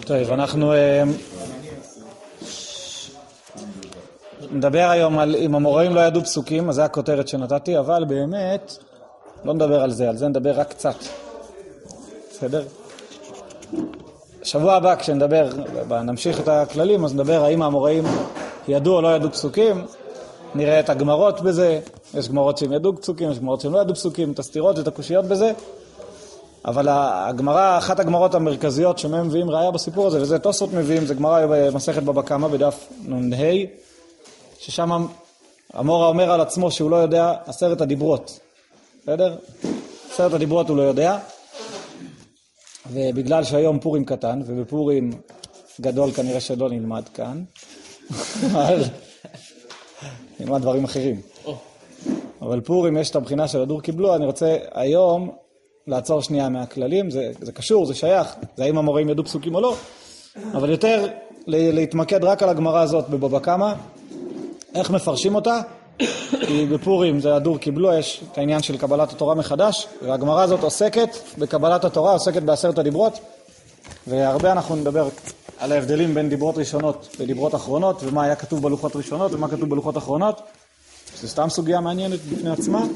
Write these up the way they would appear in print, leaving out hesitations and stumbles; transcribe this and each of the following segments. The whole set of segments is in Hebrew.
טוב, אנחנו נדבר היום על אם המוראים לא ידעו פסוקים, אז זה הכותרת שנתתי, אבל באמת לא נדבר על זה נדבר רק קצת. בסדר? שבוע הבא כשנדבר, נמשיך את הכללים, אז נדבר האם המוראים ידעו או לא ידעו פסוקים, נראה את הגמרות בזה, יש גמרות שהם ידעו פסוקים, יש גמרות שהם לא ידעו פסוקים, את הסתירות ואת הקושיות בזה, אבל הגמרה, אחת הגמרות המרכזיות שמהם מביאים ראיה בסיפור הזה, וזה תוספות מביאים, זה גמרה במסכת בבא קמא בדף נ"ה, ששם המורה אומר על עצמו שהוא לא יודע 10 הדיברות. בסדר? 10 הדיברות הוא לא יודע, ובגלל שהיום פורים קטן, ובפורים גדול כנראה שלא נלמד כאן, נלמד דברים אחרים. אבל פורים יש את הבחינה של הדור קיבלו, אני רוצה היום לעצור שנייה מהכללים, זה קשור, זה שייך, זה האם המוראים ידעו פסוקים או לא, אבל יותר להתמקד רק על הגמרה הזאת בבבא קמא, איך מפרשים אותה, כי בפורים זה הדור קיבלו, יש את העניין של קבלת התורה מחדש, והגמרה הזאת עוסקת בקבלת התורה, עוסקת ב10 הדיברות, והרבה אנחנו נדבר על ההבדלים בין דיברות ראשונות ודיברות אחרונות, ומה היה כתוב בלוחות ראשונות ומה כתוב בלוחות אחרונות, זה סתם סוגיה מעניינת בפני עצמה.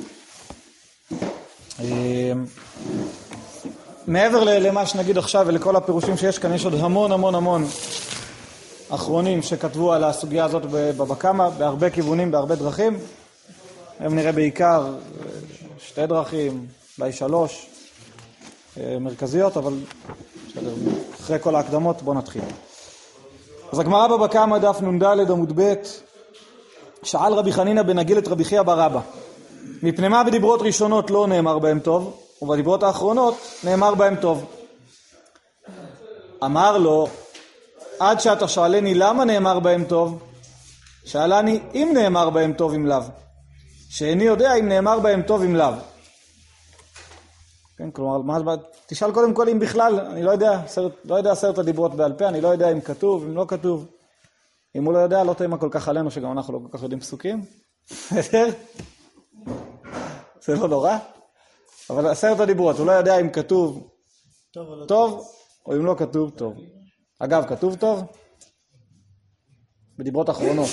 מעבר למה שנגיד עכשיו ולכל הפירושים שיש כאן, יש עוד המון אחרונים שכתבו על הסוגיה הזאת בבבא קמא, בהרבה כיוונים, בהרבה דרכים. היום נראה בעיקר 2 דרכים, אולי 3 מרכזיות, אבל אחרי כל ההקדמות בואו נתחיל. אז הגמרא בבבא קמא דף נ"ד עמוד ב', שאל רבי חנינא בן הגיל את רבי חייא בר אבא, מפני מה בדיברות ראשונות לא נאמר בהם טוב, ובדיברות האחרונות נאמר בהם טוב? אמר לו, עד שאתה שואלני למה נאמר בהם טוב, שאלני אם נאמר בהם טוב אם לאו, שאיני יודע אם נאמר בהם טוב אם לאו. כן, כלומר, תשאל קודם כל אם בכלל, אני לא יודע 10 הדיברות בעל פה, אני לא יודע אם כתוב, אם לא כתוב. אם הוא לא יודע, לא תאמר כל כך עלינו שגם אנחנו לא כל כך יודעים פסוקים. זה לא נורא. אבל 10 הדיברות, הוא לא יודע אם כתוב טוב או אם לא כתוב טוב. אגב, כתוב טוב? בדיברות אחרונות.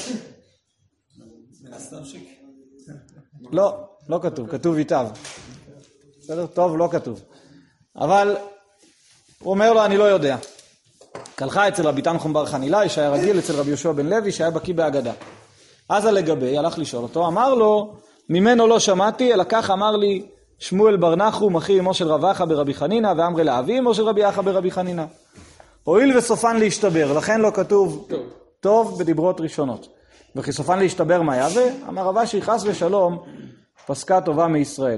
לא כתוב, כתוב איתיו. בסדר? טוב לא כתוב. אבל הוא אומר לו, אני לא יודע. קלחה אצל רבי תנחום בר חנילאי, שהיה רגיל אצל רבי יהושע בן לוי, שהיה בקיא בהגדה. אז לגבי, הלך לשאול אותו, אמר לו, ממנו לא שמעתי, אלא כך אמר לי שמואל בר נחום, אחי אמו של רב אחא ברבי חנינא, ואמרי לאבי אמו של רבי אחא ברבי חנינא. הואיל וסופן להשתבר, לכן לא כתוב טוב בדיברות ראשונות. וכי סופן להשתבר מה יהווה? אמר רב אשי, חס ושלום, פסקה טובה מישראל.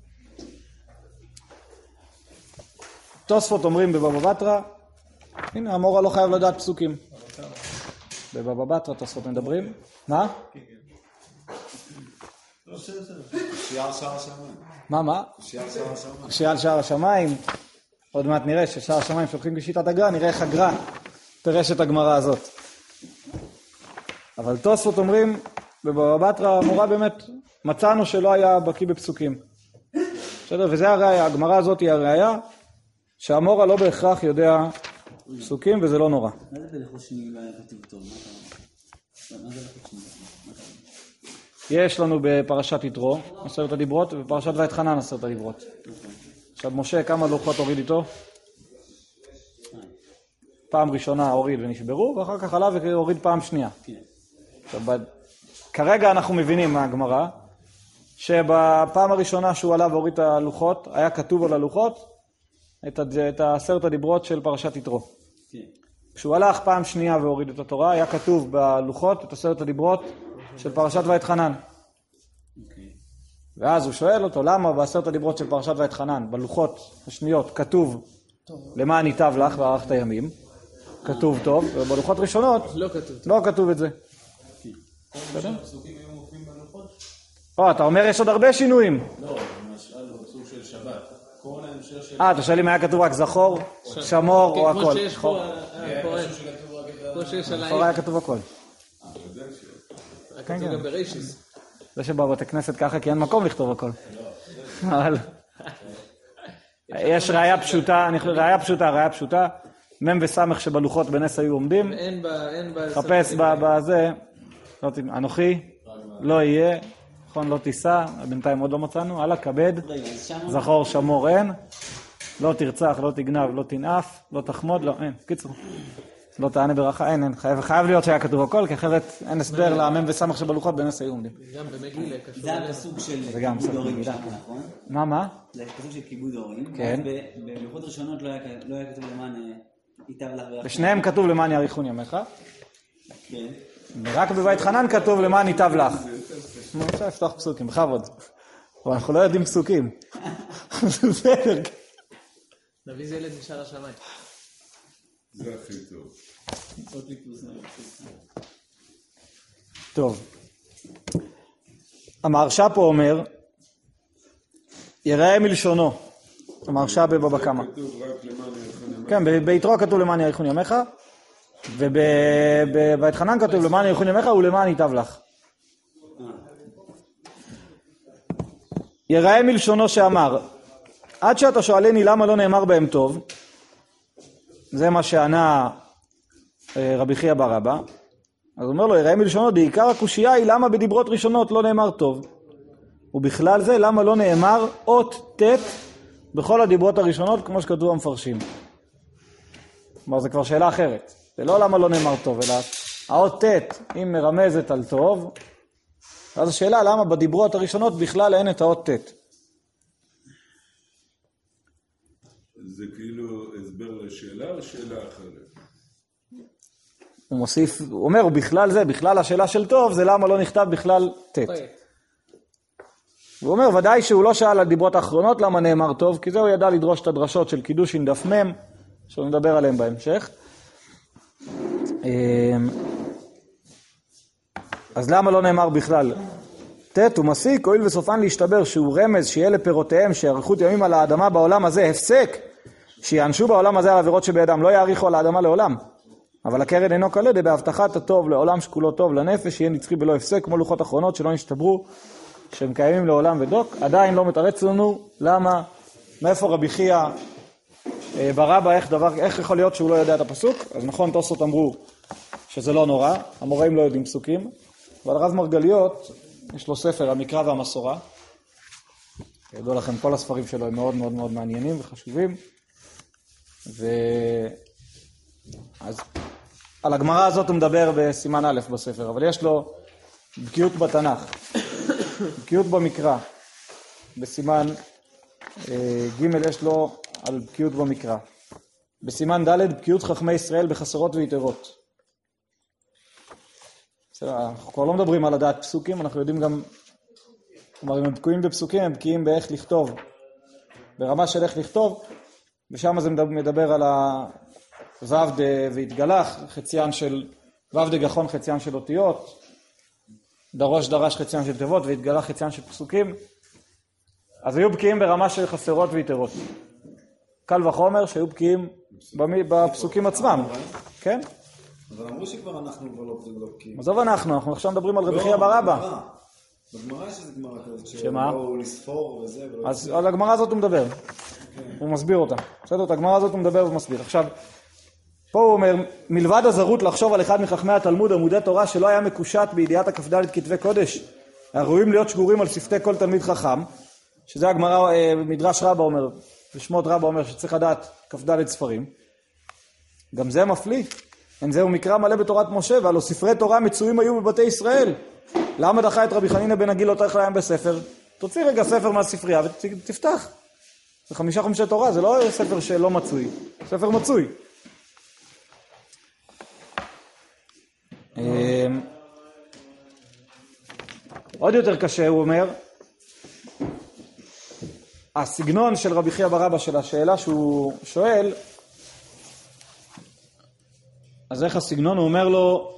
תוספות אומרים בבבא בתרא, הנה המורה לא חייב לדעת פסוקים. בבבא בתרא תוספות מדברים. מה? שיער שער השמיים. מה? שיער שער השמיים. עוד מעט נראה ששער השמיים שולחים בשיטת הגר"א, נראה איך הגר"א פירש את הגמרא הזאת. אבל תוספות אומרים, בבבא בתרא המורה באמת מצאנו שלא היה בקיא בפסוקים. בסדר? וזה הראיה, הגמרא הזאת היא הראיה, שהמורה לא בהכרח יודע פסוקים וזה לא נורא. מה זה בלכות שני לא היה כתוב טוב? מה זה בלכות שני? יש לנו בפרשת יתרו 10 הדיברות, ובפרשת ואתחנן 10 הדיברות. עכשיו משה כמה לוחות הוריד איתו? פעם ראשונה הוריד ונשברו, ואחר כך עלה והוריד פעם שנייה. עכשיו, כרגע אנחנו מבינים מהגמרא, שבפעם הראשונה שהוא עלה והוריד את הלוחות, היה כתוב על הלוחות את 10 הדיברות של פרשת יתרו. כשהוא הלך פעם שנייה והוריד את התורה, היה כתוב בלוחות את 10 הדיברות של פרשת ואתחנן. ואז הוא שואל אותו, למה ב10 הדיברות של פרשת ואתחנן, בלוחות השניות, כתוב למען ייטב לך וארכת ימים, כתוב טוב, ובלוחות ראשונות לא כתוב את זה. אתה אומר יש עוד הרבה שינויים. לא, למשל בסוג של שבת. אתה שואל אם היה כתוב רק זכור, שמור או הכל. כמו שיש פה, היה כתוב הכל. כתוב גם ברישיס. זה שבבתי כנסת ככה כי אין מקום לכתוב הכל. אבל יש ראיה פשוטה, ראיה פשוטה, מם וסמך שבלוחות בנס היו עומדים. אין חפש בזה, אנוכי, לא יהיה, נכון, לא תיסע, בינתיים עוד לא מצאנו, הלאה, כבד, זכור שמור אין, לא תרצח, לא תגנב, לא תנאף, לא תחמוד, לא, אין, קיצור. לא תענה ברכה, אין, חייב להיות שהיה כתוב הכל, כי אחרת אין הסבר למם וסמך שבלוחות בנס היו עומדים. גם במגילה קשור. זה הפסוק של גם כיבוד הורים, מגילה. נכון? מה? זה הפסוק של כיבוד הורים. כן. בלוחות ראשונות לא היה כתוב למען ייטב לך ברכה. בשניהם כתוב למען יאריכון ימיך, כן. רק בבית חנן כתוב למען ייטב לך. אפשר לפתוח פסוקים, בכבוד. אבל אנחנו לא יודעים פסוקים. זה בסדר. נביא זה ילד משאר השמיים. זה הכי טוב. טוב. המהרש"א פה אומר, יראה מלשונו. המהרש"א בבבא קמא. כתוב רק למען יאריכון ימיך. כן, ביתרו כתוב למען יאריכון ימיך, ובבית חנן כתוב למען יאריכון ימיך ולמען ייטב לך. יראה מלשונו שאמר, עד שאתה שואלני למה לא נאמר בהם טוב, זה מה שענה רבי חייא בר אבא, אז הוא אומר לו, יראה מלשונו, בעיקר הקושייה היא למה בדיברות ראשונות לא נאמר טוב, ובכלל זה למה לא נאמר אות ת' בכל הדיברות הראשונות כמו שכתוב המפרשים. כלומר זה כבר שאלה אחרת, זה לא למה לא נאמר טוב, אלא האות ת' אם מרמזת על טוב, אז השאלה למה בדיברות הראשונות בכלל אין את האות ת'. זה כאילו הסבר לשאלה או שאלה אחרת? הוא מוסיף, הוא אומר, ובכלל זה, בכלל השאלה של טוב, זה למה לא נכתב בכלל ת'. הוא אומר, ודאי שהוא לא שאל על דיברות האחרונות למה נאמר טוב, כי זה הוא ידע לדרוש את הדרשות של קידושין דף מם, שהוא נדבר עליהם בהמשך. אז למה לא נאמר בכלל ת'? הוא מסיק, הואיל וסופן להשתבר שהוא רמז שיהיה לפירותיהם שיאריכות ימים על האדמה בעולם הזה, הפסק שיענשו בעולם הזה על עבירות שבידם, לא יאריכו על האדמה לעולם. אבל הקרן אינו קלדה בהבטחת הטוב לעולם שכולו טוב לנפש, יהיה נצחי בלא הפסק, כמו לוחות אחרונות שלא נשתברו, שהם קיימים לעולם ודוק. עדיין לא מתרץ לנו למה, מאיפה רבי חייא בר אבא, איך יכול להיות שהוא לא יודע את הפסוק? אז נכון, תוספות אמרו שזה לא נורא, המוראים לא יודעים פסוקים, אבל הרב מרגליות, יש לו ספר, המקרא והמסורה, ידעו לכם, כל הספרים שלו הם מאוד מאוד מאוד מעניינים וחשובים, אז על הגמרא הזאת הוא מדבר בסימן א' בספר, אבל יש לו בקיאות בתנ"ך, בקיאות במקרא, בסימן ג' יש לו על בקיאות במקרא, בסימן ד' בקיאות חכמי ישראל בחסרות ויתרות. אנחנו כבר לא מדברים על לדעת פסוקים, אנחנו יודעים גם, כלומר אם הם בקיאים בפסוקים, הם בקיאים באיך לכתוב, ברמה של איך לכתוב, ושם זה מדבר על הו"ד והתגלח, חציין של ו"ד גחון חציין של אותיות, דרוש דרש חציין של תיבות והתגלח חציין של פסוקים, אז היו בקיאים ברמה של חסרות ויתרות. קל וחומר שהיו בקיאים בפסוקים עצמם, כן? אבל אמרו שכבר אנחנו כבר לא בקיאים. עזוב אנחנו עכשיו מדברים על רבי חייא בר אבא. בגמרא שזה גמרא כזאת, שמה? שבאו לספור וזה. אז על הגמרא הזאת הוא מדבר, הוא מסביר אותה. בסדר, את הגמרא הזאת הוא מדבר ומסביר. עכשיו, פה הוא אומר, מלבד הזרות לחשוב על אחד מחכמי התלמוד, עמודי תורה שלא היה מקושט בידיעת הכ"ד כתבי קודש, הראויים להיות שגורים על שפתי כל תלמיד חכם, שזה הגמרא, מדרש רבה אומר, ושמות רבה אומר שצריך לדעת כ"ד ספרים. גם זה מפליא. אין זהו מקרא מלא בתורת משה, והלא ספרי תורה מצויים היו בבתי ישראל. למה דחה את רבי חנינא בן עגיל לא תלך להם בספר? תוציא רגע ספר מהספרייה ותפתח. זה 5 חומשי תורה, זה לא ספר שלא מצוי, ספר מצוי. עוד יותר קשה, הוא אומר, הסגנון של רבי חייא בר אבא של השאלה שהוא שואל, אז איך הסגנון? הוא אומר לו,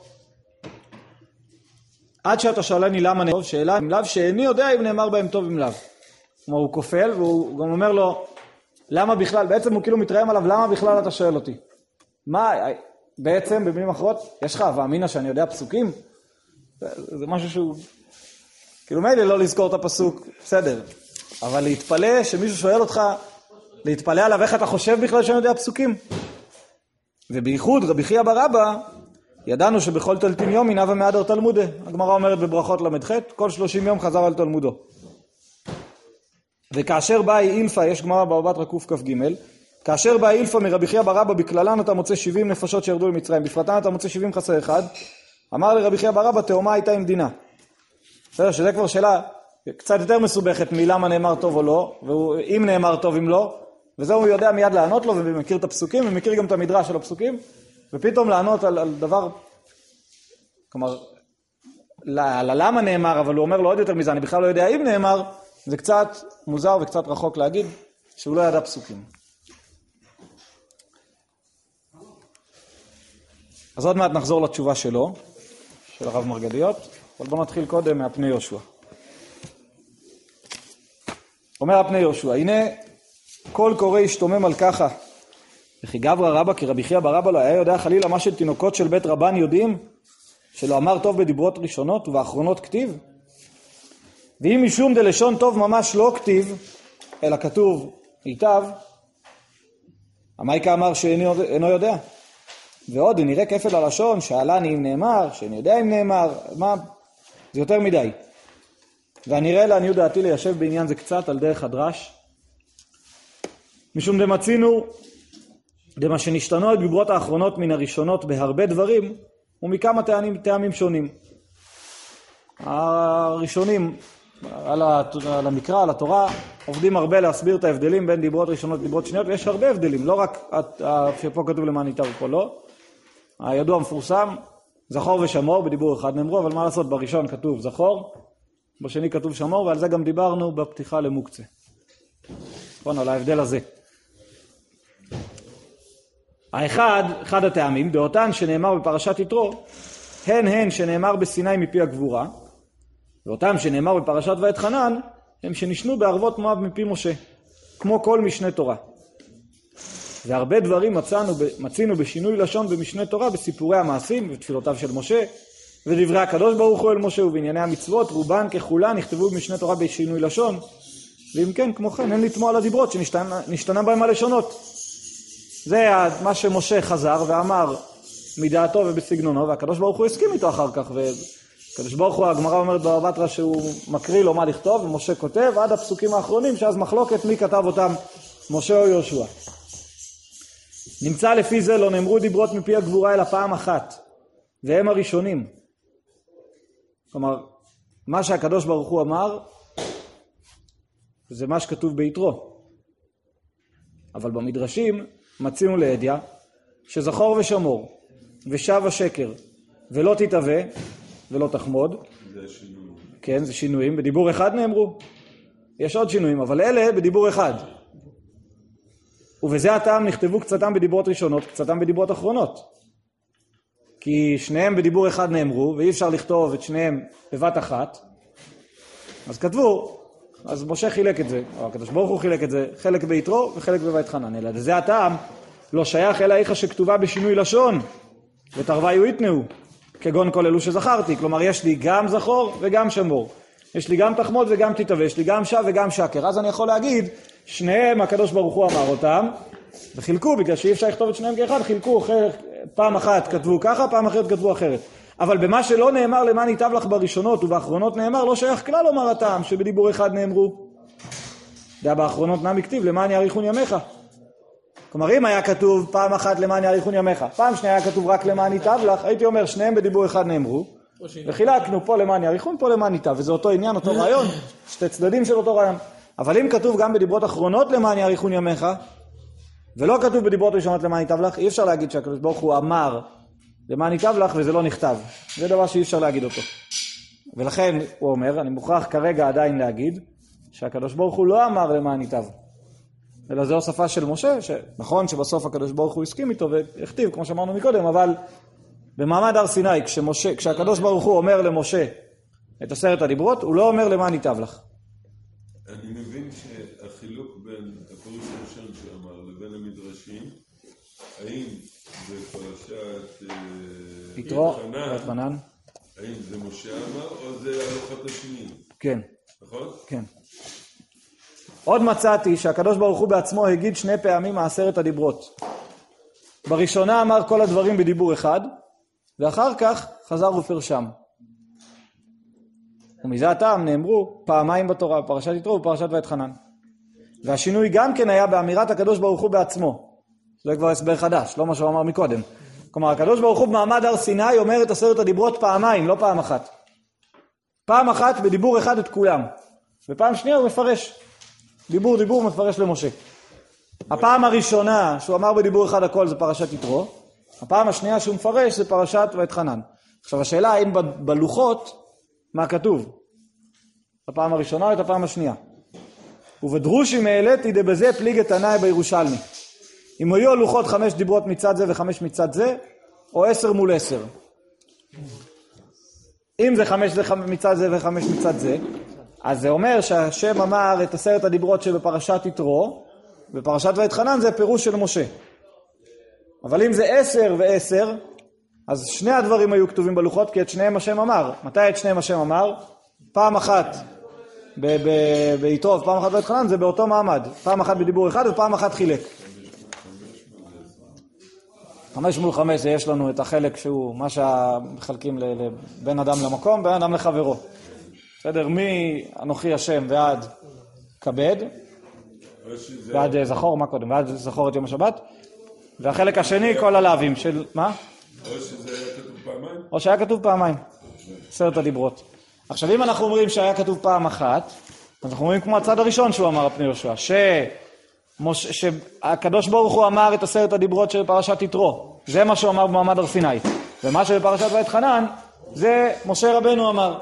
עד שאתה שואלני למה נאמר, שאלה אם לאו שאיני יודע אם נאמר בהם טוב אם לאו. כלומר הוא כופל והוא גם אומר לו, למה בכלל, בעצם הוא כאילו מתרעם עליו, למה בכלל אתה שואל אותי? מה, בעצם במילים אחרות, יש לך ואמינה שאני יודע פסוקים? זה משהו שהוא, כאילו מילא לא לזכור את הפסוק, בסדר. אבל להתפלא שמישהו שואל אותך, להתפלא עליו איך אתה חושב בכלל שאני יודע פסוקים? ובייחוד רבי חייא בר אבא, ידענו שבכל תלתין יום מנהווה מהדר תלמודה. הגמרא אומרת בברכות למ"ח, כל 30 יום חזר על תלמודו. וכאשר באה אילפה, יש גמרא בבא בתרא קכ"ג, כאשר באה אילפה מרבי חייא בר אבא, בכללן אתה מוצא 70 נפשות שירדו למצרים, בפרטן אתה מוצא 70 חסר אחד, אמר לרבי חייא בר אבא, תאומה הייתה עם דינה. בסדר, שזה כבר שאלה קצת יותר מסובכת מלמה נאמר טוב או לא, ואם נאמר טוב אם לא, וזה הוא יודע מיד לענות לו, ומכיר את הפסוקים, ומכיר גם את המדרש של הפסוקים, ופתאום לענות על דבר, כלומר, למה נאמר, אבל הוא אומר לו עוד יותר מזה, אני בכלל לא יודע אם נאמר, זה קצת מוזר וקצת רחוק להגיד שהוא לא ידע פסוקים. אז עוד מעט נחזור לתשובה שלו, של הרב מרגליות, אבל בואו נתחיל קודם מהפני יהושע. אומר הפני יהושע, הנה כל קורא ישתומם על ככה, וכי גברא רבא כי רבי חייא בר אבא לא היה יודע חלילה מה של תינוקות של בית רבן יודעים, שלא אמר טוב בדיברות ראשונות ובאחרונות כתיב? ואם משום דלשון טוב ממש לא כתיב, אלא כתוב היטב, המייקה אמר שאינו יודע. ועוד נראה כפל הלשון, שאלני אם נאמר, שאיני יודע אם נאמר, מה? זה יותר מדי. והנראה לעניות דעתי ליישב בעניין זה קצת על דרך הדרש, משום דמצינו, דמה שנשתנו הדיברות האחרונות מן הראשונות בהרבה דברים, ומכמה טעמים שונים. הראשונים על המקרא, על התורה, עובדים הרבה להסביר את ההבדלים בין דיברות ראשונות לדיברות שניות, ויש הרבה הבדלים, לא רק שפה כתוב למען ייטב ופה לא. הידוע המפורסם, זכור ושמור, בדיבור אחד נאמרו, אבל מה לעשות, בראשון כתוב זכור, בשני כתוב שמור, ועל זה גם דיברנו בפתיחה למוקצה. נכון, על ההבדל הזה. אחד הטעמים, דעותן שנאמר בפרשת יתרו, הן שנאמר בסיני מפי הגבורה, ואותם שנאמר בפרשת ואתחנן, הם שנשנו בערבות מואב מפי משה, כמו כל משנה תורה. והרבה דברים מצינו בשינוי לשון במשנה תורה, בסיפורי המעשים ובתפילותיו של משה, ודברי הקדוש ברוך הוא אל משה, ובענייני המצוות, רובן ככולן נכתבו במשנה תורה בשינוי לשון, ואם כן, כמו כן, אין לתמוע על הדיברות שנשתנה בהם הלשונות. זה מה שמשה חזר ואמר מדעתו ובסגנונו, והקדוש ברוך הוא הסכים איתו אחר כך, והקדוש ברוך הוא, הגמרא אומרת בבא בתרא שהוא מקריא לו מה לכתוב, ומשה כותב עד הפסוקים האחרונים, שאז מחלוקת מי כתב אותם, משה או יהושע. נמצא לפי זה לא נאמרו דיברות מפי הגבורה אלא פעם אחת, והם הראשונים. כלומר, מה שהקדוש ברוך הוא אמר, זה מה שכתוב ביתרו. אבל במדרשים מצינו לידיעה שזכור ושמור, ושב השקר, ולא תתאווה, ולא תחמוד. זה שינויים. כן, זה שינויים. בדיבור אחד נאמרו. יש עוד שינויים, אבל אלה בדיבור אחד. ובזה הטעם נכתבו קצתם בדיברות ראשונות, קצתם בדיברות אחרונות. כי שניהם בדיבור אחד נאמרו, ואי אפשר לכתוב את שניהם בבת אחת. אז כתבו, אז משה חילק את זה, או הקדוש ברוך הוא חילק את זה, חלק ביתרו וחלק בויתחנן. אלא זה הטעם לא שייך אלא איכה שכתובה בשינוי לשון, ותרוויו יתנאו, כגון כל אלו שזכרתי. כלומר, יש לי גם זכור וגם שמור. יש לי גם תחמוד וגם תתאווה, יש לי גם שב וגם שקר. אז אני יכול להגיד, שניהם הקדוש ברוך הוא אמר אותם, וחילקו, בגלל שאי אפשר לכתוב את שניהם כאחד, חילקו, פעם אחת כתבו ככה, פעם אחרת כתבו אחרת. אבל במה שלא נאמר למען ייטב לך בראשונות ובאחרונות נאמר, לא שייך כלל לומר הטעם שבדיבור אחד נאמרו. זה באחרונות נם הכתיב למען יאריכון ימיך. כלומר, אם היה כתוב פעם אחת למען יאריכון ימיך, פעם שנייה היה כתוב רק למען ייטב לך, הייתי אומר שניהם בדיבור אחד נאמרו, וחילקנו פה למען יאריכון, פה למען ייטב, וזה אותו עניין, אותו רעיון, שתי צדדים של אותו רעיון. אבל אם כתוב גם בדיברות אחרונות למען יאריכון ימיך, ולא כתוב בדיברות ראשונות למען ייטב לך, אי אפשר להגיד שהקדוש ברוך הוא אמר למען ייטב לך וזה לא נכתב. זה דבר שאי אפשר להגיד אותו. ולכן הוא אומר, אני מוכרח כרגע עדיין להגיד, שהקדוש ברוך הוא לא אמר למען ייטב. אלא זו השפה של משה, שנכון שבסוף הקדוש ברוך הוא הסכים איתו והכתיב, כמו שאמרנו מקודם, אבל במעמד הר סיני, כשהקדוש ברוך הוא אומר למשה את 10 הדיברות, הוא לא אומר למען ייטב לך. אני מבין שהחילוק בין הפירוש הראשון שאמר לבין המדרשים, האם בפרשת יתרו ואתחנן, האם זה משה אמר או זה הלוחות השניים? כן. נכון? כן. עוד מצאתי שהקדוש ברוך הוא בעצמו הגיד 2 פעמים 10 הדיברות. בראשונה אמר כל הדברים בדיבור אחד, ואחר כך חזר ופרשם. ומזה הטעם נאמרו פעמיים בתורה, בפרשת יתרו ובפרשת ואתחנן. והשינוי גם כן היה באמירת הקדוש ברוך הוא בעצמו. זה כבר הסבר חדש, לא מה שהוא אמר מקודם. כלומר, הקדוש ברוך הוא במעמד הר סיני אומר את 10 הדיברות פעמיים, לא פעם אחת. פעם אחת בדיבור אחד את כולם, ופעם שנייה הוא מפרש. דיבור מפרש למשה. הפעם הראשונה שהוא אמר בדיבור אחד הכל זה פרשת יתרו, הפעם השנייה שהוא מפרש זה פרשת ואתחנן. עכשיו השאלה האם בלוחות מה כתוב? הפעם הראשונה או את הפעם השנייה? ובדרושים העליתי דבזה פליגת תנאי בירושלמי. אם היו לוחות 5 דיברות מצד זה ו5 מצד זה, או 10 מול 10. אם זה 5 מצד זה ו5 מצד זה, אז זה אומר שהשם אמר את 10 הדיברות שבפרשת יתרו, בפרשת ואתחנן זה פירוש של משה. אבל אם זה 10 ו10, אז שני הדברים היו כתובים בלוחות, כי את שניהם השם אמר. מתי את שניהם השם אמר? פעם אחת ביתרו ופעם אחת ואתחנן, זה באותו מעמד. פעם אחת בדיבור אחד ופעם אחת חילק. 5 מול 5 יש לנו את החלק שהוא מה שמחלקים בין אדם למקום, בין אדם לחברו. בסדר? מאנוכי השם ועד כבד, ועד זכור, מה קודם? ועד זכור את יום השבת. והחלק השני כל הלהבים של, מה? או שזה היה כתוב פעמיים? או שהיה כתוב פעמיים. 10 הדיברות. עכשיו אם אנחנו אומרים שהיה כתוב פעם אחת, אז אנחנו אומרים כמו הצד הראשון שהוא אמר הפני יהושע, שהקדוש ברוך הוא אמר את 10 הדיברות של פרשת יתרו. זה מה שהוא אמר במעמד הר סיני. ומה שבפרשת ואתחנן, זה משה רבנו אמר.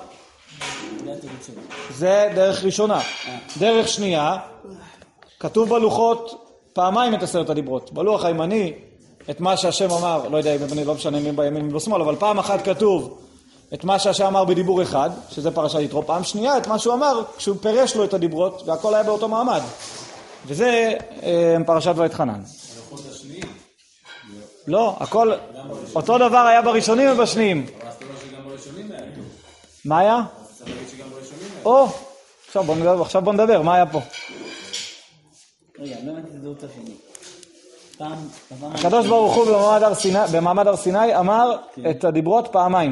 זה דרך ראשונה. דרך שנייה, כתוב בלוחות פעמיים את 10 הדיברות. בלוח הימני, את מה שהשם אמר, לא יודע אם אני לא משנה מי בימין מי בשמאל, אבל פעם אחת כתוב את מה שהשם אמר בדיבור אחד, שזה פרשת יתרו. פעם שנייה את מה שהוא אמר כשהוא פירש לו את הדיברות, והכל היה באותו מעמד. וזה פרשת ואתחנן. הלוחות השניים? לא, הכל, אותו דבר היה בראשונים ובשניים. אבל אז אתה אומר שגם בראשונים היה טוב. מה היה? אז אתה להגיד שגם בראשונים היה או, עכשיו בוא נדבר, מה היה פה? רגע, לא הבנתי את הדעות השני. הקדוש ברוך הוא במעמד הר סיני אמר את הדיברות פעמיים.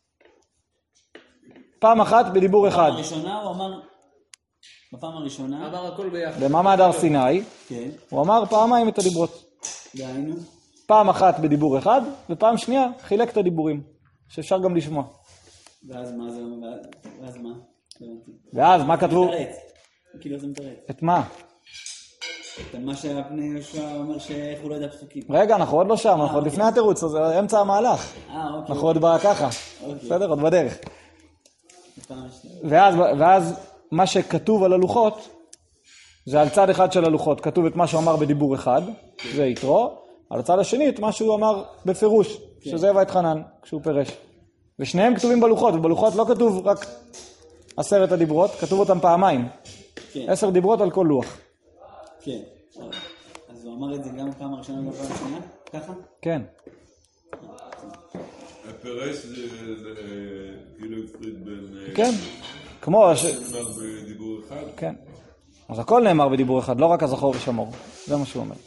פעם אחת בדיבור אחד. בפעם הראשונה הוא אמר, בפעם הראשונה, אמר הכל ביחד. במעמד הר סיני, כן, הוא אמר פעמיים את הדיברות. דהיינו, פעם אחת בדיבור אחד, ופעם שנייה חילק את הדיבורים, שאפשר גם לשמוע. ואז מה זה אומר, ואז מה? לא הבנתי. ואז מה כתבו? מתרץ. כאילו זה מתרץ. את מה? את מה שהפני יהושע אומר שאיך הוא לא יודע פסוקים. רגע, אנחנו עוד לא שם, אנחנו עוד לפני התירוץ, זה אמצע המהלך. אוקיי. אנחנו עוד בא ככה. אוקיי. בסדר, עוד בדרך. בפעם השנייה. ואז מה שכתוב על הלוחות, זה על צד אחד של הלוחות, כתוב את מה שהוא אמר בדיבור אחד, זה יתרו, על הצד השני את מה שהוא אמר בפירוש, שזה ואתחנן, כשהוא פירש. ושניהם כתובים בלוחות, ובלוחות לא כתוב רק 10 הדיברות, כתוב אותם פעמיים. כן. 10 דיברות על כל לוח. כן. אז הוא אמר את זה גם פעם הראשונה וגם פעם השנייה? ככה? כן. הפרש זה כאילו הפריד בין... כן. כמו נאמר בדיבור אחד. כן. אז הכל נאמר בדיבור אחד, לא רק הזכור ושמור. זה מה שהוא אומר.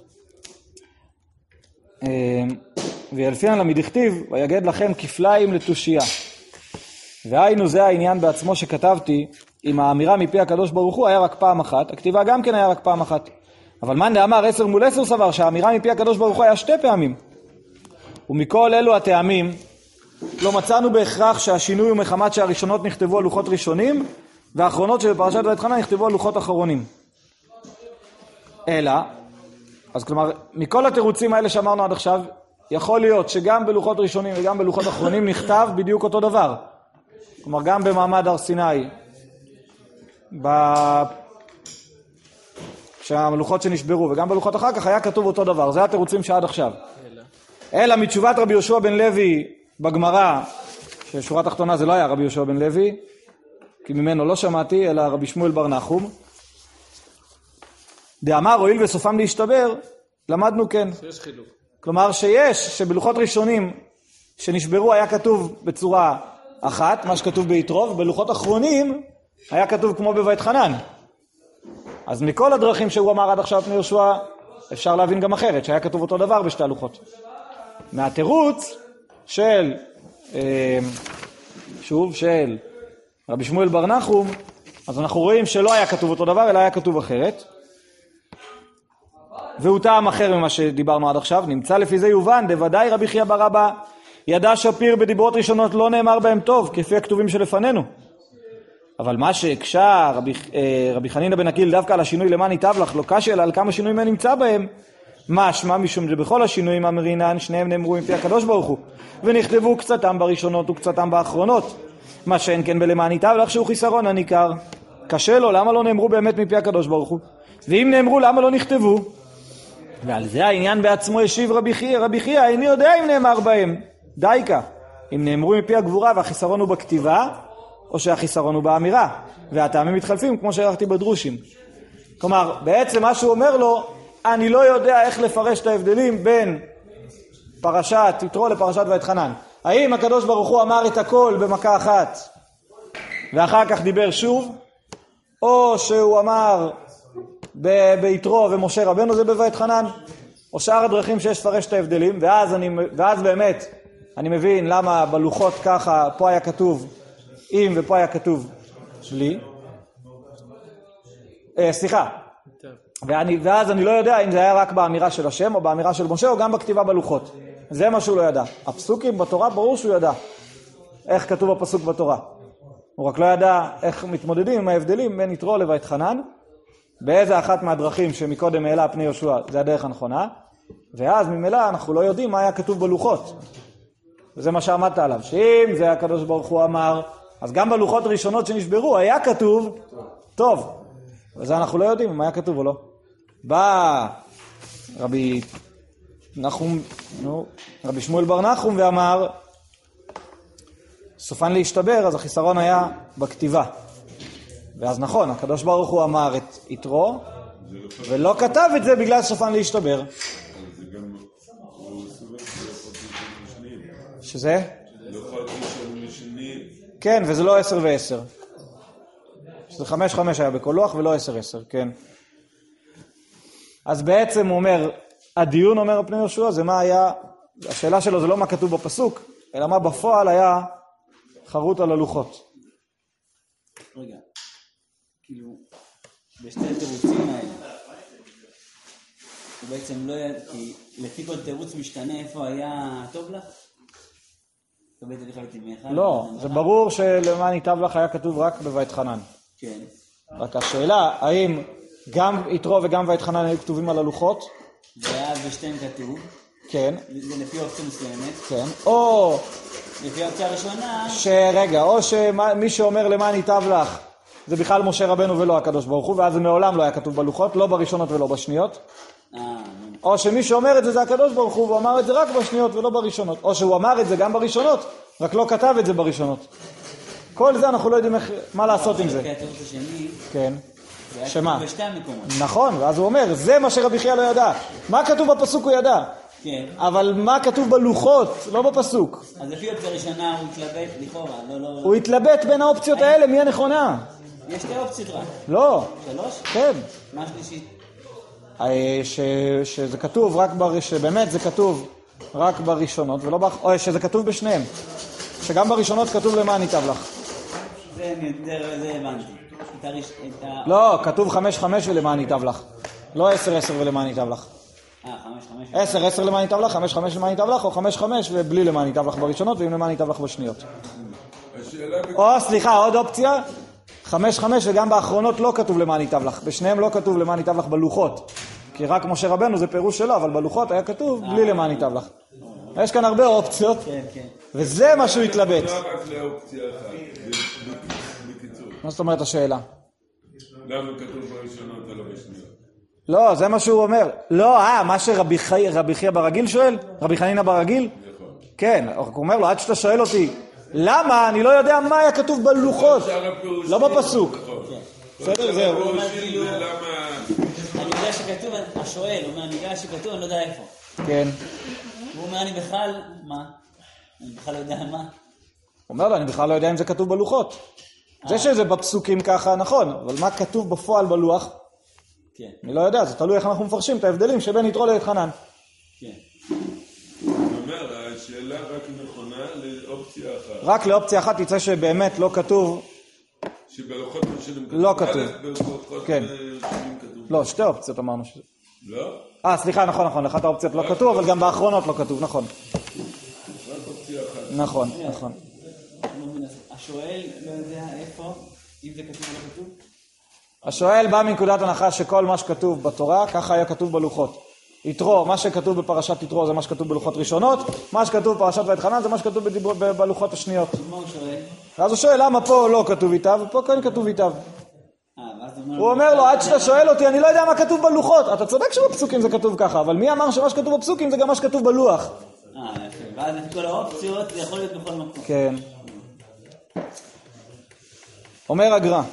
וילפיין למדכתיב, ויגד לכם כפליים לתושייה. והיינו זה העניין בעצמו שכתבתי, אם האמירה מפי הקדוש ברוך הוא היה רק פעם אחת, הכתיבה גם כן היה רק פעם אחת. אבל מאן דאמר 10 מול 10 סבר שהאמירה מפי הקדוש ברוך הוא היה 2 פעמים. ומכל אלו הטעמים, לא מצאנו בהכרח שהשינוי הוא מחמת שהראשונות נכתבו על לוחות ראשונים, והאחרונות שבפרשת ואתחנן נכתבו על לוחות אחרונים. אלא, אז כלומר, מכל התירוצים האלה שאמרנו עד עכשיו, יכול להיות שגם בלוחות ראשונים וגם בלוחות אחרונים נכתב בדיוק אותו דבר. כלומר, גם במעמד הר סיני, שהלוחות שנשברו, וגם בלוחות אחר כך היה כתוב אותו דבר. זה התירוצים שעד עכשיו. אלא מתשובת רבי יהושע בן לוי בגמרא, ששורה תחתונה זה לא היה רבי יהושע בן לוי, כי ממנו לא שמעתי, אלא רבי שמואל בר נחום. דאמר הואיל וסופם להשתבר, למדנו כן. יש חילוק. כלומר שבלוחות ראשונים שנשברו היה כתוב בצורה אחת, מה שכתוב ביתרו, ובלוחות אחרונים היה כתוב כמו בוואתחנן. אז מכל הדרכים שהוא אמר עד עכשיו פני יהושע, אפשר להבין גם אחרת, שהיה כתוב אותו דבר בשתי הלוחות. מהתירוץ של, של רבי שמואל בר נחום, אז אנחנו רואים שלא היה כתוב אותו דבר, אלא היה כתוב אחרת. והוא טעם אחר ממה שדיברנו עד עכשיו. נמצא לפי זה יובן, דוודאי רבי חייא בר אבא ידע שפיר בדיברות ראשונות לא נאמר בהם טוב, כפי הכתובים שלפנינו. אבל מה שהקשה רבי חנינא בן עקיל דווקא על השינוי למען ייטב לך, לא קשה אלא על כמה שינויים נמצא בהם. משמע משום שבכל השינויים אמרינן שניהם נאמרו מפי הקדוש ברוך הוא, ונכתבו קצתם בראשונות וקצתם באחרונות. מה שאין כן בלמען ייטב לך שהוא חיסרון הניכר. קשה לו, למה לא נאמרו באמת מפי הקדוש ברוך הוא? ואם נאמרו, למה לא נכתבו? ועל זה העניין בעצמו השיב רבי חייא, איני יודע אם נאמר בהם. דייקה, אם נאמרו מפי הגבורה והחיסרון הוא בכתיבה, או שהחיסרון הוא באמירה, והטעמים מתחלפים כמו שהערכתי בדרושים. כלומר, בעצם מה שהוא אומר לו, אני לא יודע איך לפרש את ההבדלים בין פרשת יתרו לפרשת ואתחנן. האם הקדוש ברוך הוא אמר את הכל במכה אחת, ואחר כך דיבר שוב, או שהוא אמר ביתרו ומשה רבנו זה בוואתחנן, או שאר הדרכים שיש לפרש את ההבדלים, ואז באמת אני מבין למה בלוחות ככה, פה היה כתוב אם ופה היה כתוב לי. סליחה. ואז אני לא יודע אם זה היה רק באמירה של השם או באמירה של משה או גם בכתיבה בלוחות. זה מה שהוא לא ידע. הפסוקים בתורה ברור שהוא ידע איך כתוב הפסוק בתורה. הוא רק לא ידע איך מתמודדים עם ההבדלים בין יתרו לוואתחנן, באיזה אחת מהדרכים שמקודם העלה פני יהושע זה הדרך הנכונה, ואז ממילא אנחנו לא יודעים מה היה כתוב בלוחות. וזה מה שעמדת עליו, שאם זה הקדוש ברוך הוא אמר, אז גם בלוחות הראשונות שנשברו היה כתוב טוב. וזה אנחנו לא יודעים אם היה כתוב או לא. בא רבי שמואל בר נחום ואמר, סופן להשתבר, אז החיסרון היה בכתיבה. ואז נכון, הקדוש ברוך הוא אמר את יתרו, ולא כתב את זה בגלל סופן להשתבר. זה גם, הוא סובר שזה? לא חלקי של משני. כן, וזה לא 10 ו10. שזה 5-5 היה בכל לוח ולא 10-10, כן. אז בעצם הוא אומר, הדיון אומר על פני יהושע, זה מה היה, השאלה שלו זה לא מה כתוב בפסוק, אלא מה בפועל היה חרוט על הלוחות. רגע, כאילו, בשתי התירוצים האלה, הוא בעצם לא היה, כי לפי כל תירוץ משתנה איפה היה טוב לך? לא, זה ברור שלמען ייטב לך היה כתוב רק בוואתחנן. כן. רק השאלה, האם גם יתרו וגם ואתחנן היו כתובים על הלוחות? ואז בשתיהם כתוב. כן. זה לפי אופציה מסוימת. כן. או... לפי האופציה הראשונה... או שמי שאומר למען ייטב לך, זה בכלל משה רבנו ולא הקדוש ברוך הוא, ואז זה מעולם לא היה כתוב בלוחות, לא בראשונות ולא בשניות. או שמי שאומר את זה זה הקדוש ברוך הוא, והוא אמר את זה רק בשניות ולא בראשונות. או שהוא אמר את זה גם בראשונות, רק לא כתב את זה בראשונות. כל זה אנחנו לא יודעים מה לעשות עם זה. התירוץ השני... כן. שמה? בשתי המקומות. נכון, ואז הוא אומר, זה מה שרבי חייא לא ידע. מה כתוב בפסוק הוא ידע. כן. אבל מה כתוב בלוחות, לא בפסוק. אז לפי אופציה ראשונה הוא התלבט לכאורה, לא... הוא התלבט בין האופציות האלה, מי הנכונה? יש שתי אופציות רק. לא. 3? כן. מה שלישית? שזה כתוב רק שבאמת זה כתוב רק בראשונות, או שזה כתוב בשניהם. שגם בראשונות כתוב למען ייטב לך. זה הבנתי. לא, כתוב 5-5 ולמען ייטב לך. לא 10-10 ולמען ייטב לך. 5-5. 10-10 למען ייטב לך, 5-5 למען ייטב לך, או 5-5 ובלי למען ייטב לך בראשונות, ואם למען ייטב לך בשניות. או סליחה, עוד אופציה, 5-5 וגם באחרונות לא כתוב למען ייטב לך. בשניהם לא כתוב למען ייטב לך בלוחות. כי רק משה רבנו זה פירוש שלו, אבל בלוחות היה כתוב בלי למען ייטב לך. יש כאן הרבה אופציות, וזה מה שהוא התלבט. לא רק לאופציה אחת, בקיצור. מה זאת אומרת השאלה? למה כתוב בראשונות ולא בשניות? לא, זה מה שהוא אומר. לא, מה שרבי חייא ברגיל שואל? רבי חנינא ברגיל? נכון. כן, הוא אומר לו, עד שאתה שואל אותי, למה? אני לא יודע מה היה כתוב בלוחות, לא בפסוק. בסדר, זהו. אני יודע שכתוב, השואל, הוא אומר, אני יודע שכתוב, אני לא יודע איפה. כן. הוא אומר, אני בכלל, מה? אני בכלל לא יודע מה. הוא אומר לו, אני בכלל לא יודע אם זה כתוב בלוחות. זה שזה בפסוקים ככה, נכון, אבל מה כתוב בפועל בלוח? כן. אני לא יודע, זה תלוי איך אנחנו מפרשים את ההבדלים שבין יתרו לאלחנן. כן. הוא אומר, השאלה רק נכונה לאופציה אחת. רק לאופציה אחת יצא שבאמת לא כתוב, שבלוחות ראשונים כתוב. לא כתוב. בלוחות כן. ראשונים כתוב. לא, שתי אופציות אמרנו שזה. לא? סליחה, נכון, אחת האופציות לא כתוב, אבל גם באחרונות לא כתוב, נכון. רק אופציה אחת. נכון. השואל לא יודע איפה, אם זה כתוב או לא כתוב? השואל בא מנקודת הנחה שכל מה שכתוב בתורה, ככה היה כתוב בלוחות. יתרו, מה שכתוב בפרשת יתרו זה מה שכתוב בלוחות ראשונות, מה שכתוב בפרשת ואתחנן זה מה שכתוב בלוחות השניות. מה הוא שואל? אז הוא שואל למה פה לא כתוב איתיו ופה כן כתוב איתיו. ואז הוא אומר לו, עד שאתה שואל אותי, אני לא יודע מה כתוב בלוחות. אתה צודק שבפסוקים זה כתוב ככה, אבל מי אמר שמה שכתוב בפסוקים זה גם מה שכתוב בלוח? יפה. ואז את כל האופציות זה יכול להיות בכל מקום. כן. אומר הגר"א,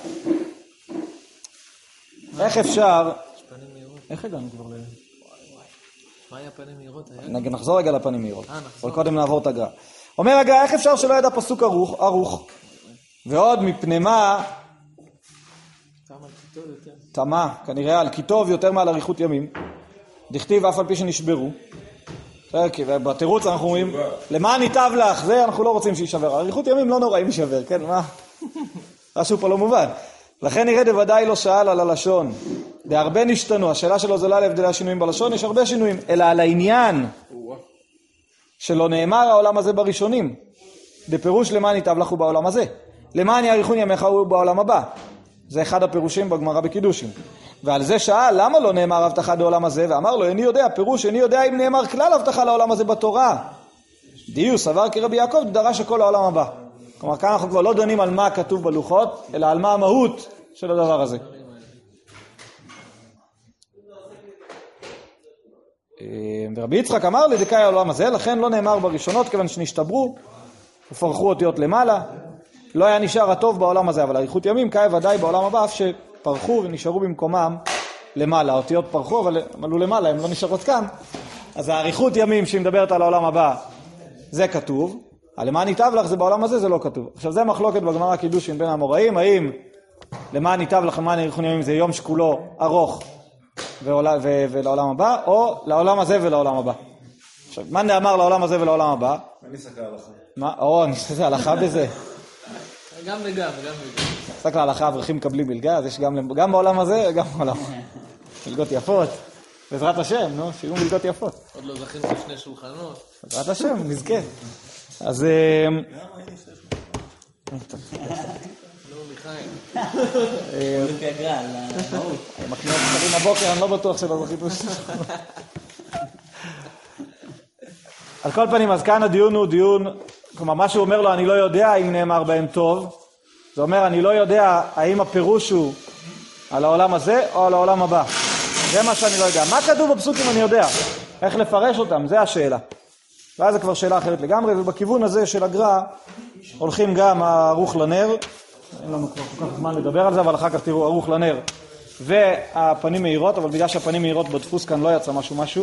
איך אפשר... איך הגענו כבר ל... מה היה פנים מהירות? נחזור רגע לפנים מהירות. נחזור. אבל קודם נעבור את הגר"א. אומר הגר"א, איך אפשר שלא ידע פסוק ערוך? ועוד מפני מה... תמה, כנראה על כיתוב יותר מעל אריכות ימים. דכתיב אף על פי שנשברו. בתירוץ אנחנו אומרים, למה ניטב לך? זה אנחנו לא רוצים שישבר. אריכות ימים לא נורא אם יישבר, כן? מה? משהו פה לא מובן. לכן נראה דוודאי לא שאל על הלשון. בהרבה נשתנו, השאלה שלו זה לא להבדלי השינויים בלשון, יש הרבה שינויים, אלא על העניין שלא נאמר העולם הזה בראשונים. בפירוש למה ניטב לך הוא בעולם הזה. למען יאריכון ימיך הוא בעולם הבא. זה אחד הפירושים בגמרא בקידושין. ועל זה שאל, למה לא נאמר הבטחה לעולם הזה? ואמר לו, איני יודע, פירוש, איני יודע אם נאמר כלל הבטחה לעולם הזה בתורה. דיו, סבר כרבי יעקב, דרש הכל לעולם הבא. כלומר, כאן אנחנו כבר לא דנים על מה כתוב בלוחות, אלא על מה המהות של הדבר הזה. ורבי יצחק אמר לדקאי העולם הזה, לכן לא נאמר בראשונות, כיוון שנשתברו ופרחו אותיות למעלה. לא היה נשאר הטוב בעולם הזה, אבל אריכות ימים קאי ודאי בעולם הבא, אף שפרחו ונשארו במקומם למעלה. האותיות פרחו, אבל הם עלו למעלה, הם לא נשארות כאן. אז האריכות ימים שהיא מדברת על העולם הבא, זה כתוב. למה ניטב לך זה בעולם הזה, זה לא כתוב. עכשיו זה מחלוקת בגמרא קידושין בין האמוראים, האם למה ניטב לך, למען אריכות ימים זה יום שכולו ארוך ולעולם הבא, או לעולם הזה ולעולם הבא. עכשיו, מה נאמר לעולם הזה ולעולם הבא? אני סקר הלכה. מה? אני חושב הלכה בזה. גם וגם. עסק להלכה, אברכים מקבלים מלגה, אז יש גם בעולם הזה וגם בעולם. מלגות יפות. בעזרת השם, שיהיו מלגות יפות. עוד לא זכינו בשני שולחנות. בעזרת השם, נזכה. אז... לא, מיכאל. לפי הגר"א, למהות. מחנות קצרים הבוקר, אני לא בטוח שלא זכינו שולחנות. על כל פנים, אז כאן הדיון הוא דיון, כלומר, מה שהוא אומר לו, אני לא יודע אם נאמר בהם טוב, זה אומר, אני לא יודע האם הפירוש הוא על העולם הזה או על העולם הבא. זה מה שאני לא יודע. מה כתוב בפסוקים אני יודע? איך לפרש אותם? זה השאלה. ואז זה כבר שאלה אחרת לגמרי, ובכיוון הזה של הגר"א הולכים גם הערוך לנר, אין לנו כבר כל כך זמן לדבר על זה, אבל אחר כך תראו ערוך לנר והפנים מהירות, אבל בגלל שהפנים מהירות בדפוס כאן לא יצא משהו.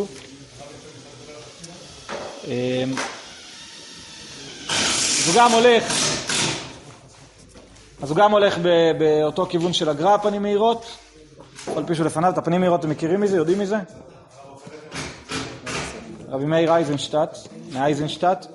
אז הוא גם הולך באותו כיוון של הגר"א, הפנים מהירות, כל פישו לפניו, את הפנים מהירות אתם מכירים מזה, יודעים מזה? רבי מאיר אייזנשטט, מאייזנשטט.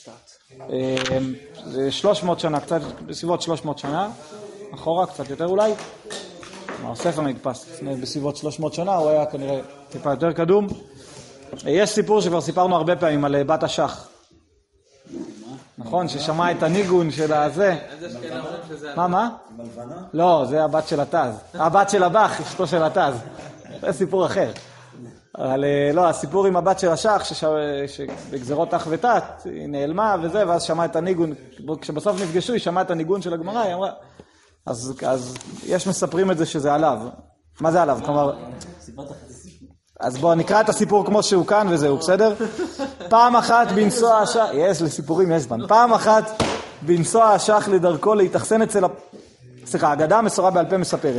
זה 300 שנה, קצת בסביבות 300 שנה, אחורה, קצת יותר אולי. הספר נדפס בסביבות 300 שנה, הוא היה כנראה טיפה יותר קדום. יש סיפור שכבר סיפרנו הרבה פעמים על בת השח. נכון, ששמע את הניגון של הזה. מה? לא, זה הבת של התז. הבת של הבח, אשתו של התז. זה סיפור אחר. אבל לא, הסיפור עם הבת של השח, שבגזרות אח ותת, היא נעלמה וזה, ואז שמעה את הניגון, כשבסוף נפגשו, היא שמעה את הניגון של הגמרא, היא אמרה, אז יש מספרים את זה שזה עליו. מה זה עליו? כלומר, אז בואו נקרא את הסיפור כמו שהוא כאן וזהו, בסדר? פעם אחת בנסוע השח, לסיפורים יש בן, פעם אחת בנסוע השח לדרכו להתאכסן אצל סליחה, האגדה המסורה בעל פה מספרת.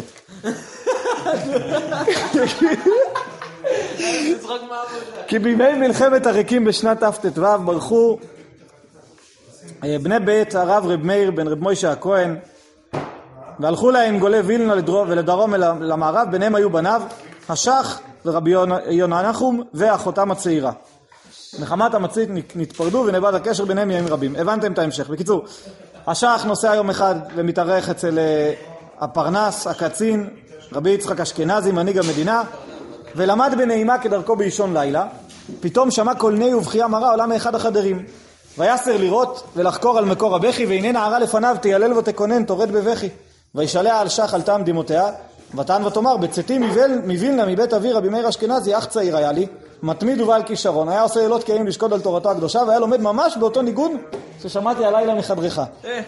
כי בימי מלחמת הריקים בשנת תט"ו ברחו בני בית הרב רב מאיר בן רב מוישה הכהן והלכו להם גולי וילנה ולדרום למערב, ביניהם היו בניו השח ורבי יונה נחום ואחותם הצעירה. מחמת המצית נתפרדו ונאבד הקשר ביניהם ימים רבים. הבנתם את ההמשך. בקיצור, השח נוסע יום אחד ומתארח אצל הפרנס, הקצין, רבי יצחק אשכנזי, מנהיג המדינה, ולמד בנעימה כדרכו באישון לילה. פתאום שמע קול נהי ובכייה מרה עולה מאחד החדרים. ויסר לראות ולחקור על מקור הבכי, והנה נערה לפניו תיילל ותקונן תורד בבכי. וישאליה על שח על טעם דמותיה, ותען ותאמר בצאתי מווילנה מבית אבי רבי מאיר אשכנזי, אח צעיר היה לי, מתמיד ובעל כישרון, היה עושה לילות קיים לשקוד על תורתו הקדושה, והיה לומד ממש באותו ניגון ששמעתי הלילה מחדרך.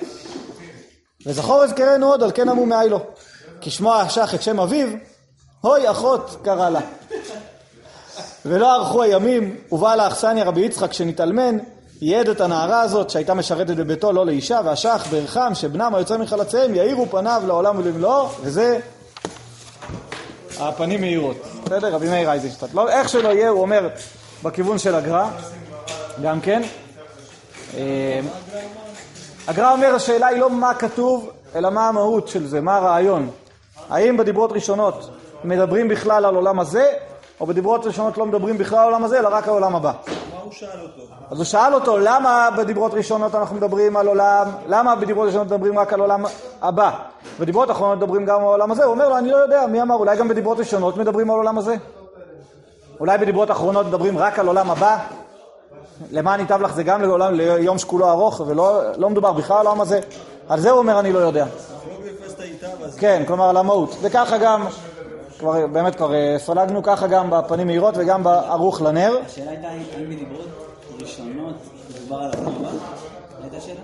וזכור אזכרנו עוד, על כן אמרו מאי לו, כי שמוע השח את שם אביו, הוי אחות קרא לה. ולא ערכו הימים, ובא לאכסניה רבי יצחק שנתאלמן, ייעד את הנערה הזאת שהייתה משרתת בביתו לא לאישה, והשח ברחם שבנם היוצא מחלציהם יאירו פניו לעולם ולמלואו, וזה הפנים מהירות. בסדר? רבי מאיר אייזנשטט. לא, איך שלא יהיה, הוא אומר בכיוון של הגר"א, גם כן. הגר"א אומר, השאלה היא לא מה כתוב, אלא מה המהות של זה, מה הרעיון. האם בדיברות ראשונות מדברים בכלל על עולם הזה, או בדיברות ראשונות לא מדברים בכלל על עולם הזה, אלא רק על עולם הבא. מה הוא שאל אותו? אז הוא שאל אותו, למה בדיברות ראשונות אנחנו מדברים על עולם, למה בדיברות ראשונות מדברים רק על עולם הבא? בדיברות האחרונות מדברים גם על העולם הזה. הוא אומר לו, אני לא יודע, מי אמר, אולי גם בדיברות ראשונות מדברים על עולם הזה? אולי בדיברות האחרונות מדברים רק על עולם הבא? למען ייטב לך זה גם לעולם, ליום שכולו ארוך, ולא מדובר בכלל על העולם הזה. על זה הוא אומר, אני לא יודע. כן, כלומר על המהות. וככה גם, באמת כבר סולגנו ככה גם בפנים מהירות וגם בערוך לנר. השאלה הייתה, האם בדיברות ראשונות מדובר על העולם הבא? הייתה שאלה?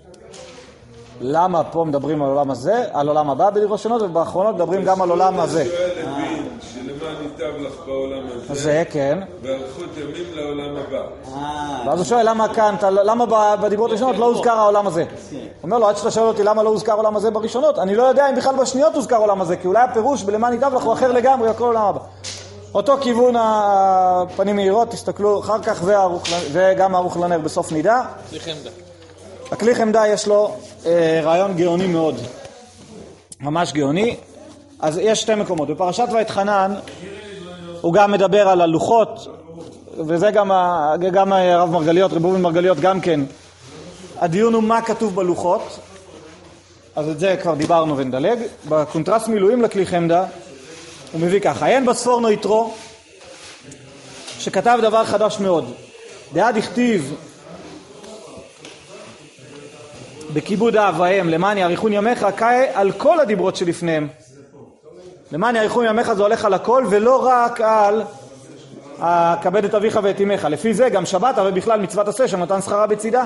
למה פה מדברים על העולם הזה, על עולם הבא בדיברות ראשונות, ובאחרונות מדברים גם על עולם הזה. שואל הבין שלמה ניטב לך בעולם הזה. זה כן. ואריכות ימים לעולם הבא. ואז הוא שואל למה כאן, למה בדיברות ראשונות לא הוזכר העולם הזה? הוא אומר לו, עד שאתה שואל אותי למה לא הוזכר העולם הזה בראשונות, אני לא יודע אם בכלל בשניות הוזכר העולם הזה, כי אולי הפירוש בלמה ניטב לך הוא אחר לגמרי, הכל עולם הבא. אותו כיוון הפנים מהירות, תסתכלו אחר כך, וגם ערוך לנר בסוף נידה. הכלי חמדה יש לו רעיון גאוני מאוד, ממש גאוני. אז יש שתי מקומות. בפרשת ואתחנן הוא גם מדבר על הלוחות, וזה גם הרב מרגליות, רב ראובן מרגליות גם כן. הדיון הוא מה כתוב בלוחות, אז את זה כבר דיברנו ונדלג. בקונטרסט מילואים לכלי חמדה הוא מביא ככה, אין בספורנו יתרו שכתב דבר חדש מאוד. דעה דכתיב בכיבוד אב ואם למען יאריכון ימיך על כל הדיברות שלפניהם. למען יאריכון ימיך זה הולך על הכל ולא רק על כבד את אביך ואת אמך. לפי זה גם שבת הרי בכלל מצוות עשה שמתן שכרה בצידה.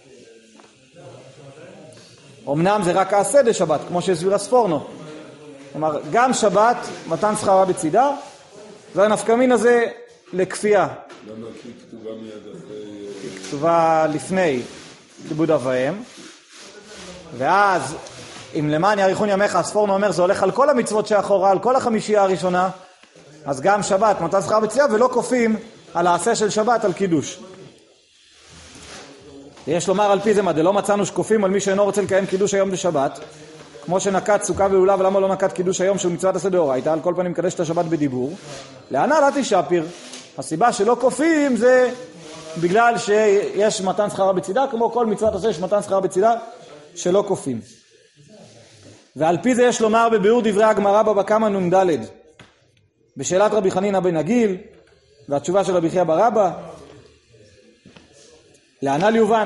אמנם זה רק העשה דשבת כמו שהסביר הספורנו. כלומר גם שבת מתן שכרה בצידה, והנפקא מינה זה לכפייה. למה כי כתובה מיד אחרי? כתובה לפני כיבוד אב ואם. ואז אם למען יאריכון ימיך הספורנו אומר זה הולך על כל המצוות שאחורה, על כל החמישייה הראשונה, אז גם שבת מתן שכרה בצידה ולא כופים על העשה של שבת על קידוש. יש לומר על פי זה מה דלא מצאנו שכופים על מי שאינו רוצה לקיים קידוש היום בשבת, כמו שנקט סוכה ולולה, ולמה לא נקט קידוש היום שהוא מצוות עשה דאורייתא, על כל פנים מקדש את השבת בדיבור. לענה לה תשפיר. הסיבה שלא כופים זה בגלל שיש מתן שכרה בצידה, כמו כל מצוות עשה יש מתן שכרה בצידה שלא כופים. ועל פי זה יש לומר בביאור דברי הגמרא בבא קמא נ"ד בשאלת רבי חנינא בן הגיל והתשובה של רבי חייא בר אבא, לענה ליובן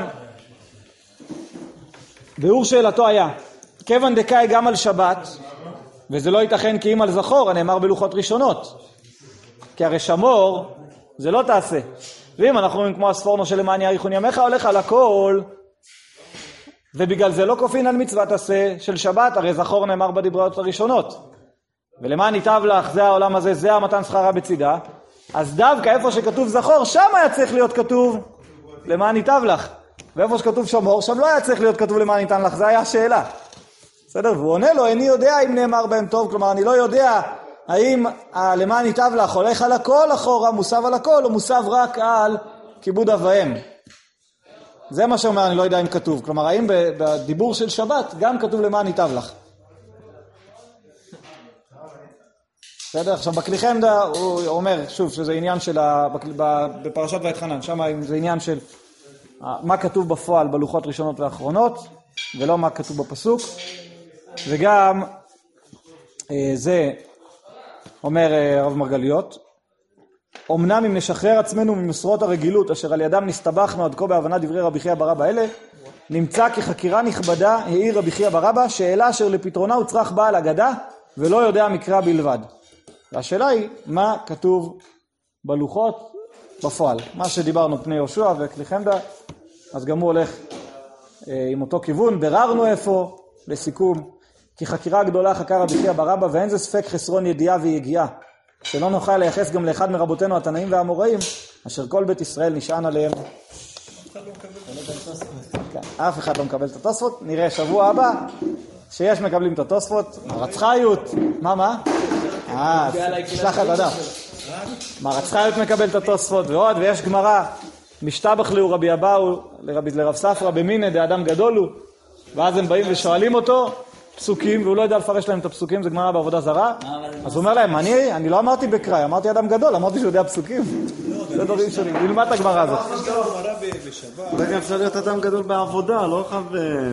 ביאור שאלתו היה כיוון דקאי גם על שבת, וזה לא ייתכן כי אם על זכור הנאמר בלוחות ראשונות, כי הרי שמור זה לא תעשה. ואם אנחנו אומרים כמו הספורנו שלמען יאריכון ימיך הולך על הכל, ובגלל זה לא כופין על מצוות עשה של שבת, הרי זכור נאמר בדיברות הראשונות. ולמען ייטב לך זה העולם הזה, זה המתן שכרה בצידה, אז דווקא איפה שכתוב זכור שם היה צריך להיות כתוב למען ייטב לך, ואיפה שכתוב שמור שם לא היה צריך להיות כתוב למען ייתן לך. זה היה השאלה, בסדר? והוא עונה לו, איני יודע אם נאמר בהם טוב, כלומר אני לא יודע האם למען ייטב לך הולך על הכל אחורה, מוסב על הכל, או מוסב רק על כיבוד אב ואם. זה מה שאומר, אני לא יודע אם כתוב. כלומר, האם בדיבור של שבת גם כתוב למען ייטב לך. בסדר? עכשיו בכלי חמדה הוא אומר שוב שזה עניין של בפרשת ואתחנן, שם זה עניין של מה כתוב בפועל בלוחות ראשונות ואחרונות, ולא מה כתוב בפסוק, וגם זה אומר הרב מרגליות, אמנם אם נשחרר עצמנו ממסורות הרגילות אשר על ידם נסתבכנו עד כה בהבנת דברי רבי חייא בר אבא אלה, נמצא כי חקירה נכבדה העיר רבי חייא בר אבא שאלה אשר לפתרונה הוא צריך בעל אגדה ולא יודע מקרא בלבד. והשאלה היא מה כתוב בלוחות בפועל. מה שדיברנו פני יהושע וכלי חמדה, אז גם הוא הולך עם אותו כיוון. בררנו איפה לסיכום כי חקירה גדולה חקר רבי חייא בר אבא ואין זה ספק חסרון ידיעה ויגיעה שלא נוכל לייחס גם לאחד מרבותינו התנאים והאמוראים אשר כל בית ישראל נשען עליהם. אף אחד לא מקבל את התוספות. נראה שבוע הבא שיש מקבלים את התוספות. מרץ חיות. מה? שלח את הדף. מרץ חיות מקבל את התוספות ועוד, ויש גמרא משתבח לו רבי אבאו לרב ספרא במיני דאדם גדול הוא, ואז הם באים ושואלים אותו פסוקים והוא לא יודע לפרש להם את הפסוקים, זה גמרא בעבודה זרה. אז הוא אומר להם, אני לא אמרתי בקראי, אמרתי אדם גדול, אמרתי שהוא יודע פסוקים. זה דברים שלי, נלמד את הגמרא הזאת. איך אפשר להיות אדם גדול בעבודה, לא חייב